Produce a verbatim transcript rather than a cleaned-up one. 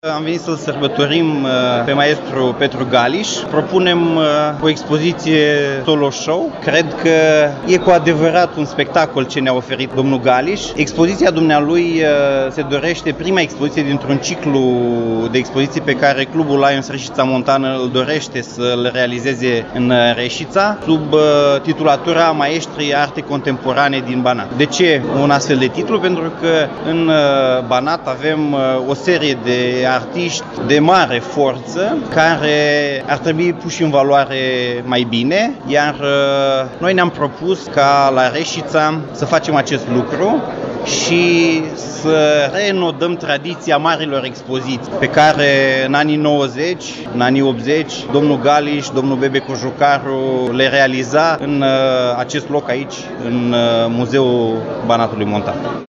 Am venit să-l sărbătorim pe maestru Petru Galiș. Propunem o expoziție solo show. Cred că e cu adevărat un spectacol ce ne-a oferit domnul Galiș. Expoziția dumnealui se dorește, prima expoziție dintr-un ciclu de expoziții pe care Clubul Lions Reșița Montană îl dorește să-l realizeze în Reșița, sub titulatura Maestrii Arte Contemporane din Banat. De ce un astfel de titlu? Pentru că în Banat avem o serie de artiști de mare forță care ar trebui puși în valoare mai bine, iar noi ne-am propus ca la Reșița să facem acest lucru și să reînnodăm tradiția marilor expoziții pe care în anii nouăzeci, în anii optzeci, domnul Galiș, domnul Bebe Cojocaru le realiza în acest loc aici, în Muzeul Banatului Montan.